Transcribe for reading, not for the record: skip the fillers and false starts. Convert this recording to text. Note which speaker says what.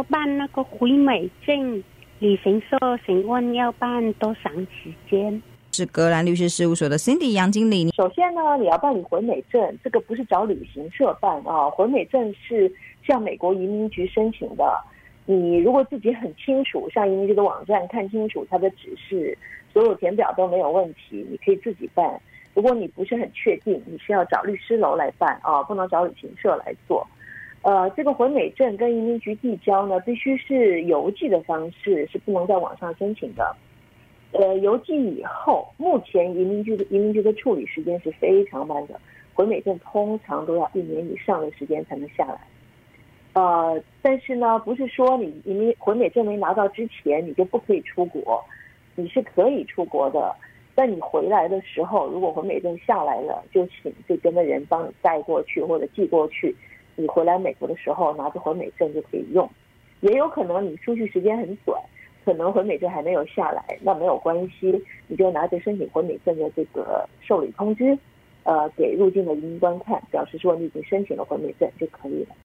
Speaker 1: 要办那个回美证、旅行社询问要办多长时间？
Speaker 2: 是格兰律师事务所的 Cindy 杨经理。
Speaker 3: 首先呢，你要办理回美证，这个不是找旅行社办啊，回美证是向美国移民局申请的。你如果自己很清楚，上移民局的网站看清楚它的指示，所有填表都没有问题，你可以自己办。如果你不是很确定，你是要找律师楼来办啊，不能找旅行社来做。这个回美证跟移民局递交呢，必须是邮寄的方式，是不能在网上申请的。邮寄以后，目前移民局的处理时间是非常慢的，回美证通常都要1年以上的时间才能下来。但是呢，不是说你回美证没拿到之前你就不可以出国，你是可以出国的。但你回来的时候，如果回美证下来了，就请这边的人帮你带过去或者寄过去。你回来美国的时候拿着回美证就可以用。也有可能你出去时间很短，可能回美证还没有下来，那没有关系，你就拿着申请回美证的这个受理通知，给入境的移民官看，表示说你已经申请了回美证就可以了。